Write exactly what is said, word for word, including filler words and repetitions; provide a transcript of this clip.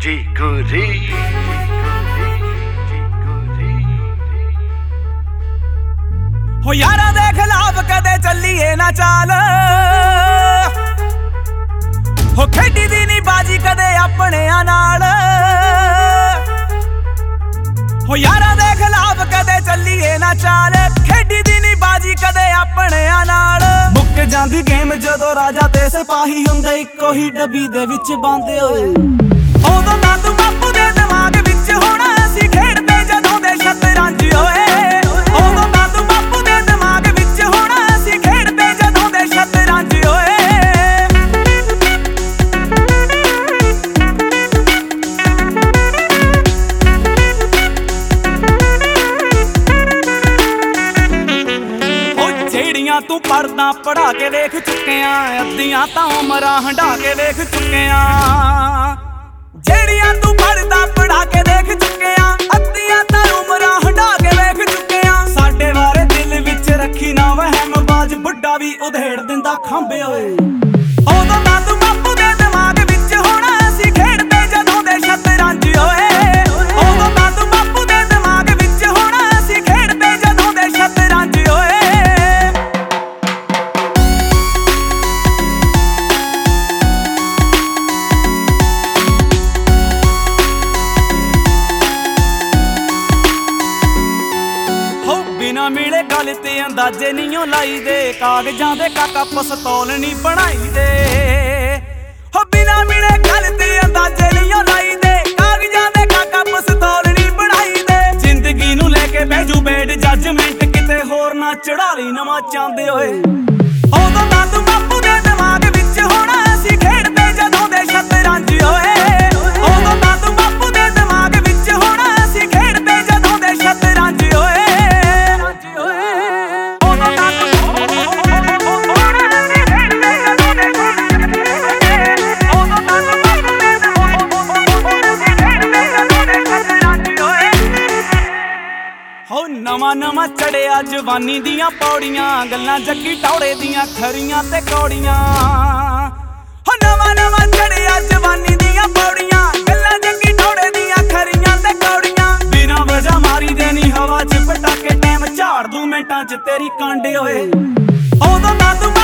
chicory हो यारा दे खिलाफ कदे चलिए ना चाल हो खेडी दी नी बाजी कदे अपने नाल हो यारा दे खिलाफ कदे चलिए ना चाल खेडी दी नी बाजी कदे अपने नाल मुक जांदी गेम जदों राजा ते सिपाही हुंदे इक्को ही डब्बी दे विच बांधे होए उदों नादू बापू दे दिमाग विच होना असीं खेडदे जदों दे शतरंज होए उदों नादू बापू दे दिमाग विच होना असीं खेडदे जदों दे शतरंज होए तू पढ़दा पढ़ा के देख चुकिया अद्धियां तां उमरां हंडा के देख चुकिया जेड़ियां तू पढ़दा पढ़ा के देख चुकिया अद्धियां तां उमरां हंडा के देख चुकिया साडे बारे दिल विच रखी ना वहम बाज बुड्ढा भी उधेड़ दिंदा खंबे होए उदों ना तू बापू दे दिमाग विच होना असीं खेडदे जदों दे शतरंज होए उदों ना तू बापू दे दिमाग विच होना असीं खेडदे जदों दे शतरंज होए बिना मिले गल ते अंदाजे नहीं लाई दे कागजां दे काका पस्तौल नहीं बनाई दे हो बिना मिले गल ते अंदाजे नहीं लाई दे कागजां दे काका पस्तौल नहीं बनाई दे जिंदगी नू लेके बैजू बैठ जजमेंट किते होर ना चढ़ा ली नवां चांदे होए उदों ना तू बापू दे दिमाग विच होना असीं खेडदे जदों दे शतरंज होए उदों ना तू बापू दे दिमाग विच होना असीं खेडदे जदों दे शतरंज होए हो नवां नवां चढ़िया जवानी दियां पौड़ियां गल्लां जग्गी टौड़े दियां खरियां ते कौड़ियां हो नवां नवां चढ़िया जवानी दियां पौड़ियां गल्लां जग्गी टौड़े दियां खरियां ते कौड़ियां बिना वजह मारी देनी हवा च पटाके टैम झाड़ दूं मिंटां च तेरी कांडे होए उदों ना तू